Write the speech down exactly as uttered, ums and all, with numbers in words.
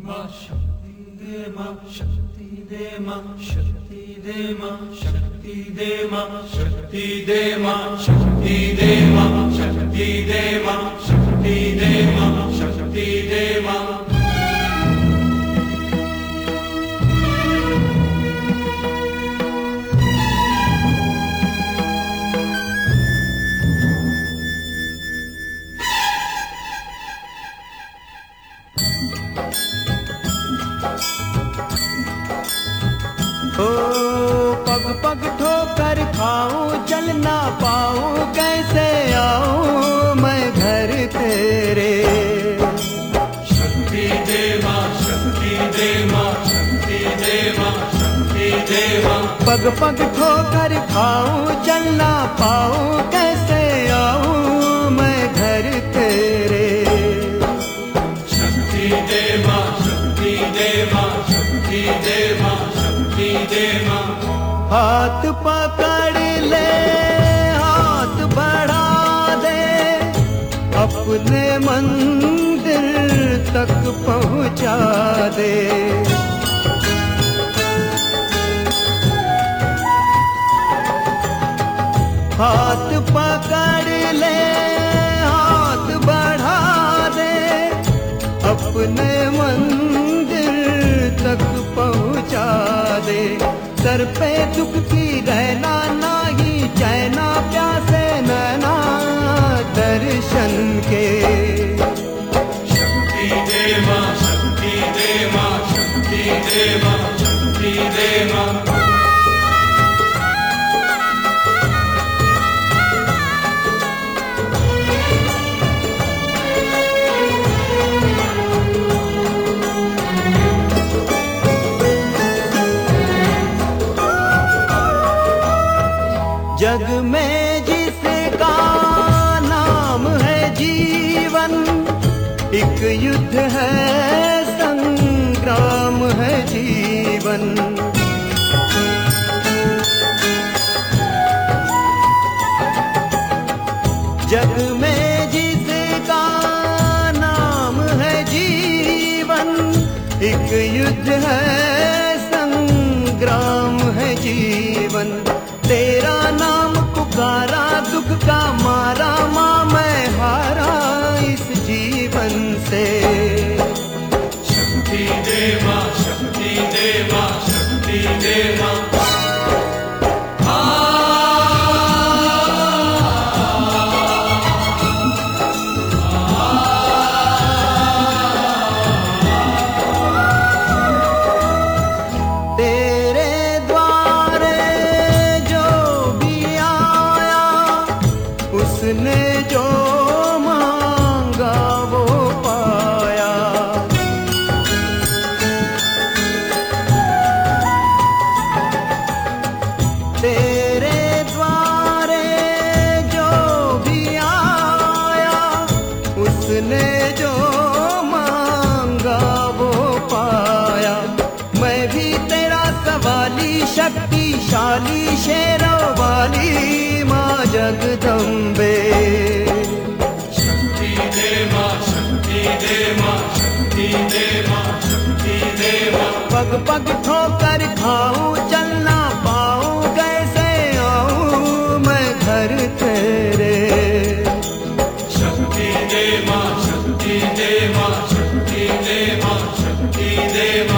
मां शक्ति दे मां शक्ति दे मां शक्ति दे मां शक्ति दे मां शक्ति दे मां शक्ति दे मां शक्ति दे मां शक्ति दे मां शक्ति दे मां ओ पग पग ठोकर खाऊं चल ना पाऊं कैसे आऊं मैं घर तेरे। शक्ति दे मां शक्ति दे मां शक्ति दे मां शक्ति दे मां पग पग ठोकर खाऊं चल ना पाऊं कैसे आऊं मैं घर तेरे। शक्ति दे मां शक्ति दे मां शक्ति दे मां शक्ति दे मां हाथ पकड़ ले हाथ बढ़ा दे अपने मंदिर तक पहुंचा दे। हाथ पकड़ ले हाथ बढ़ा दे अपने मंदिर तक पहुंचा दे। सर पे दुख की रहना नाही चैना प्यासे नैना दर्शन के। शक्ति दे मां शक्ति दे मां शक्ति दे मां शक्ति दे मां जग में जिसका नाम है जीवन एक युद्ध है संग्राम है जीवन। जग में जिसका नाम है जीवन एक युद्ध है संग्राम है जीवन। तेरा नाम पुकारा दुख का मारा माँ मैं हारा इस जीवन से। शक्ति दे मां शक्ति दे मां शक्ति दे मां उसने जो मांगा वो पाया। तेरे द्वारे जो भी आया उसने जो मांगा वो पाया। मैं भी तेरा सवाली शक्तिशाली शेरों वाली माँ जगदम्बे। शक्ति दे मां शक्ति दे मां शक्ति दे मां शक्ति दे मां पग पग ठोकर खाऊं चल ना पाऊं कैसे आऊं मैं घर तेरे। शक्ति दे मां शक्ति दे मां शक्ति दे मां शक्ति दे